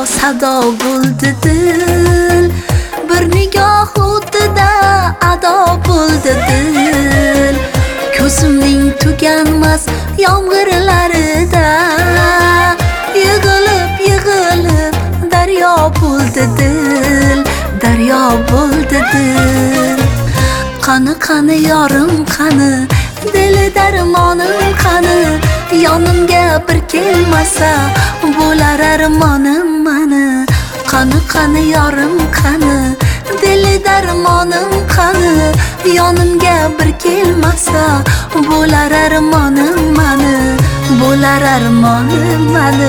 sado bo'ldi dil, bir nigoh o'tida ado bo'ldi dil. Ko'zimning tuganmas yomg'irlarida yig'ilib yig'ilib daryo bo'ldi dil, daryo bo'ldi dil. Qani qani yorim qani, dili darmonim qani, yonimga bir kelmasa bo'lar armonim mani. Qani qani yorim qani, dili darmonim qani, yonimga bir kelmasa bo'lar armonim mani, bo'lar armonim mani.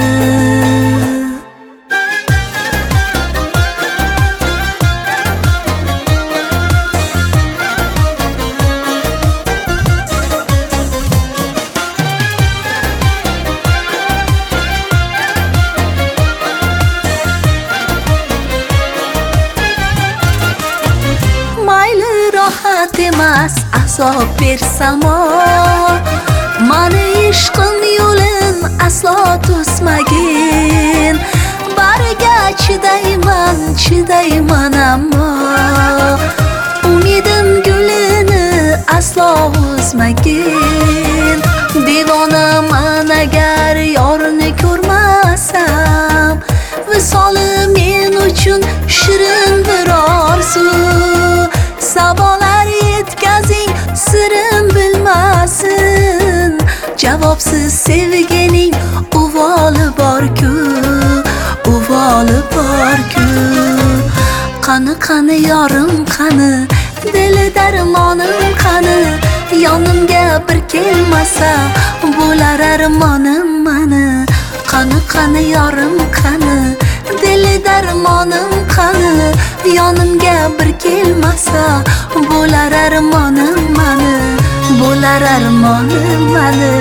Rahat emas azob bersamo, mani ishqim yo'lin aslo to'smagin. Bariga chidayman ammo umidim gulini aslo uzmagin. Devonaman agar yorni ko'rmasam, visoli men uchun shirin bir orzu. Sabolar yetkazing sirim bilmasin, javobsiz sevgining uvoli bor-ku, uvoli bor-ku. Qani qani yorim qani, dili darmonim qani, yonimga bir kelmasa bo'lar armonim mani. Qani qani yorim qani, dili darmonim qani, yonimga bir kelmasa bo'lar armonim mani, bo'lar armonim mani.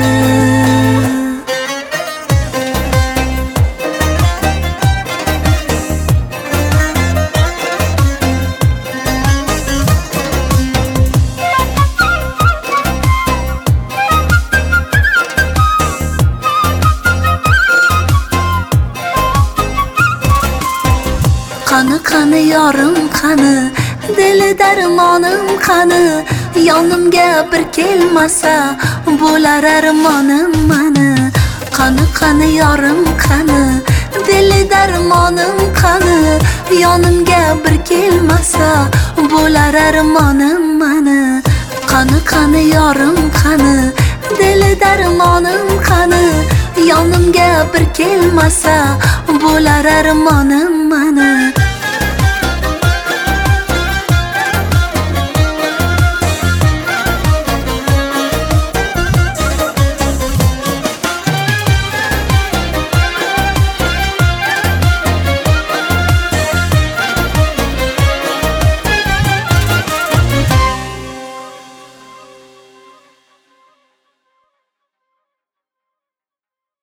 Qani qani yorim qani, dili darmonim qani, yonimga bir kelmasa bo'lar armonim mani. Qani qani yorim qani, dili darmonim qani, yonimga bir kelmasa bo'lar armonim mani. Qani qani yorim qani, dili darmonim qani, yonimga bir kelmasa bo'lar armonim mani.